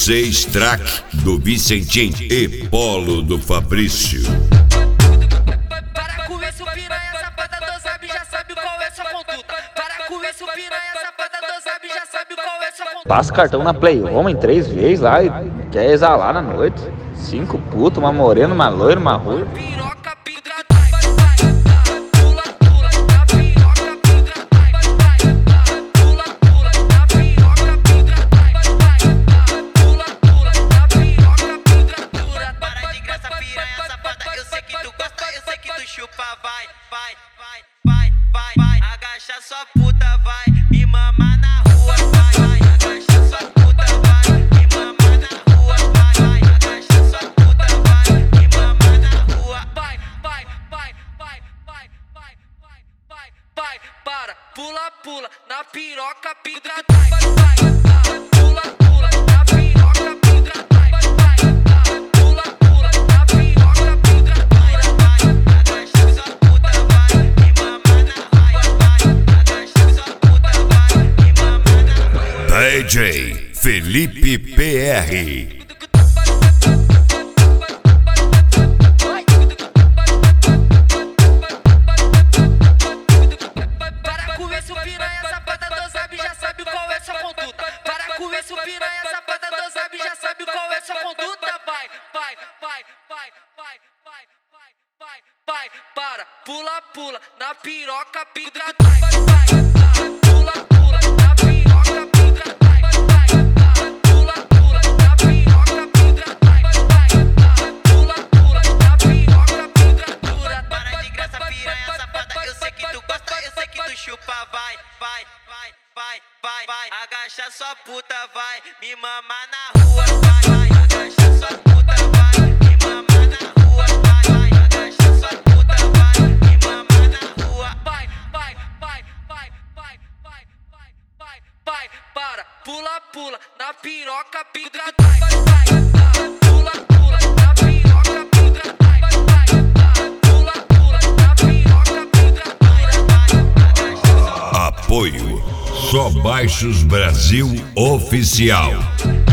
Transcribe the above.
6 track do Vicentinho e Polo do Fabrício. Para com isso, piranha safada, tu sabe, já sabe qual é sua conduta. Para com isso, piranha safada, tu sabe, já sabe qual é sua conduta. Passa cartão na Play Homem 3 vezes lá e quer exalar na noite. 5 putos, uma morena, uma loira, uma ruiva. Piroca, pica, pula, pula, na piroca, pica, pula, pula, na piroca, pica, pula, pula, na piroca, pica, dura. Para de graça, piranha safada, eu sei que tu gosta, eu sei que tu chupa, vai, vai, vai, vai, vai, vai. Agacha sua puta, vai, me mama na rua, vai, vai. Agacha sua puta, vai, me mama na rua, vai, vai. Agacha sua puta, vai, me mama na rua. Vai, vai, vai, vai, vai, vai, vai, vai, vai, para, pula, pula, na piroca, pica, vai, vai, pula, pula, na piroca, pica, vai, vai, pula, pula, na piroca, pica, vai, vai, agacha sua puta, vai, me mama na rua, vai. Agacha sua puta, vai, me mama na rua. DJ Felipe PR. Para com isso, piranha safada, tu sabe, já sabe qual é sua conduta. Para com isso, piranha safada, tu sabe, já sabe qual é sua conduta. Vai, vai, vai, vai, vai, vai, vai, vai, vai, para, pula, pula, na piroca, pica, vai, vai, pula, pula, na piroca, pica, vai, vai, pula, pula, na piroca, pica, vai, vai, pula, pula, na piroca, pica, dura. Para de graça, piranha safada, eu sei que tu gosta, eu sei que tu chupa, vai, vai, vai, vai, vai, vai. Agacha sua puta, vai, me mama na rua, vai, vai. Agacha sua puta, vai, me mama na rua, vai, vai. Agacha sua puta, vai, me mama na rua. Vai, vai, vai, vai, vai, vai, vai, vai, vai, para, pula, pula, na piroca, pica, vai, vai, pula, pula, na piroca, pica, vai, vai, pula, pula, na piroca, pica, vai, Apoio Só Baixos Brasil Oficial.